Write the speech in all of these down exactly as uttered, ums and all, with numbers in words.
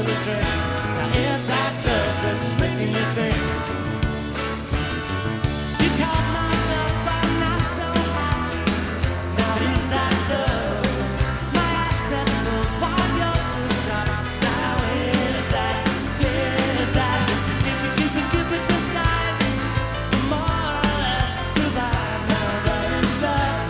a drink. Now is that love that's making you think? You caught my love, but not so hot. Now is that love? My assets rose while yours have dropped. Now is that, is that? Listen, Cupid, Cupid, Cupid disguise, more or less survive. Now that is love.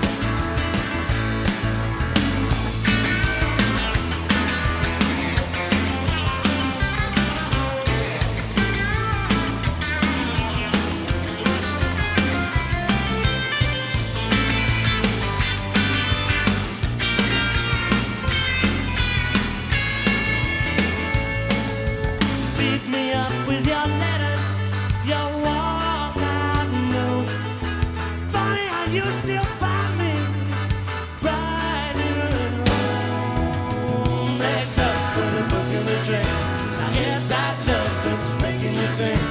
Beat me up with your letters, your walkout notes. Funny how you still find me riding alone. Legs up with a book and a drink. Now is that love that's making you think?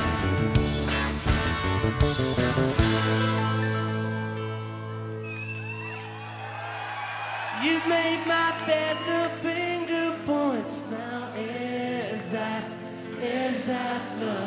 You've made my bed, the finger points. Now is that, is that love?